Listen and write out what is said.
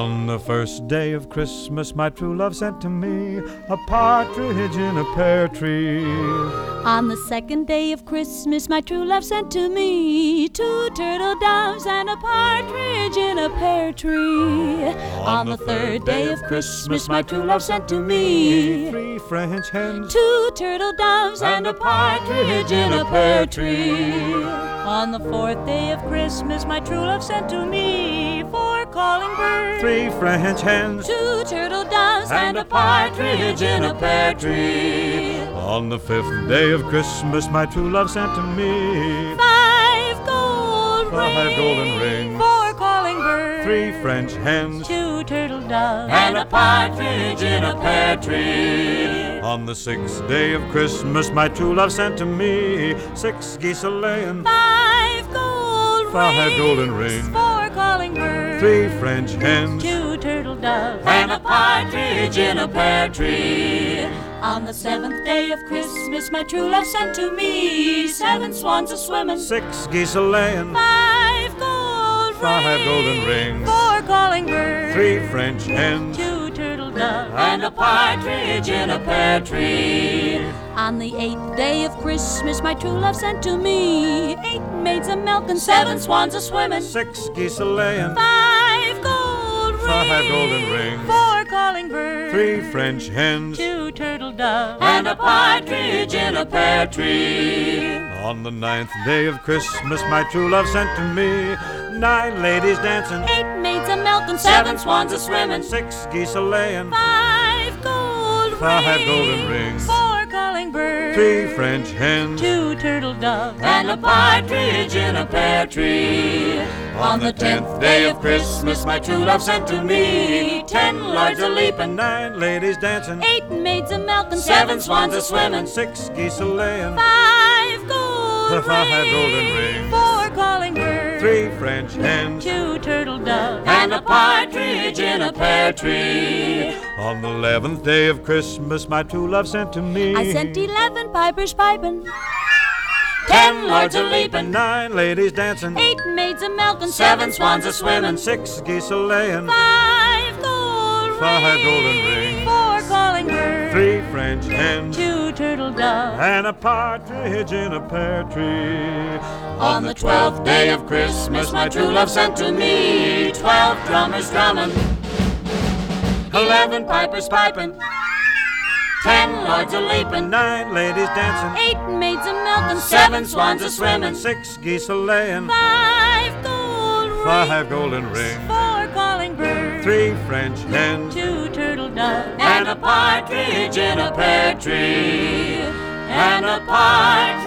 On the first day of Christmas, my true love sent to me a partridge in a pear tree. On the second day of Christmas, my true love sent to me 2 turtle doves and a partridge in a pear tree. On the third day of Christmas, my true love sent to me 3 French hens, 2 turtle doves and a partridge in a pear tree. On the fourth day of Christmas, my true love sent to me 4 calling birds, 3 French hens, 2 turtle doves and a partridge in a pear tree. On the 5th day of Christmas, my true love sent to me 5 gold 5 golden rings, 4 calling birds, 3 French hens, 2 turtle doves and a partridge in a pear tree. On the 6th day of Christmas, my true love sent to me 6 geese a-laying, 5 gold 5 golden rings, 4 calling birds, 3 French hens, 2 turtle doves and a partridge in a pear tree. On the 7th day of Christmas, my true love sent to me 7 swans a-swimming, 6 geese a-laying, 5 gold 5 golden rings, 4 calling birds, 3 French hens, 2 turtle doves and a partridge in a pear tree. On the 8th day of Christmas, my true love sent to me 8 maids a-milking, 7 swans a-swimming, 6 geese a-laying, 5 gold 5 golden rings, 4 calling birds, 3 French hens, 2 turtle doves and a partridge in a pear tree. On the 9th day of Christmas, my true love sent to me 9 ladies dancing, 8 maids a-milking, 7 swans a-swimming, 6 geese a-laying, 5 gold 5 golden rings, 4 calling birds, 3 French hens, 2 turtle doves and a partridge in a pear tree. On the 10th day of Christmas, my true love sent to me 10 lords a-leaping, 9 ladies dancing, 8 maids a-milking, 7 swans a-swimming, 6 geese a-laying, 5 gold 5 golden rings, 4 calling birds, 3 French hens, 2 turtle doves and a partridge in a pear tree. On the 11th day of Christmas, my true love sent to me I sent 11 pipers piping, 10 lords a-leaping, 9 ladies dancing, 8 maids a-milking, 7 swans a-swimming, 6 geese a-laying, 5 gold 5 golden rings, 4 calling birds, 3 French hens, 2 turtle doves and a partridge in a pear tree. On the 12th day of Christmas, my true love sent to me 12 drummers drumming, 11 pipers piping, 10 lords a-leaping, 9 ladies dancing, 8 maids a-milking, 7 swans a-swimming, 6 geese a-laying, 5 gold 5 golden rings, 4 calling birds, 3 French hens, 2 turtle doves and a partridge in a pear tree, and a partridge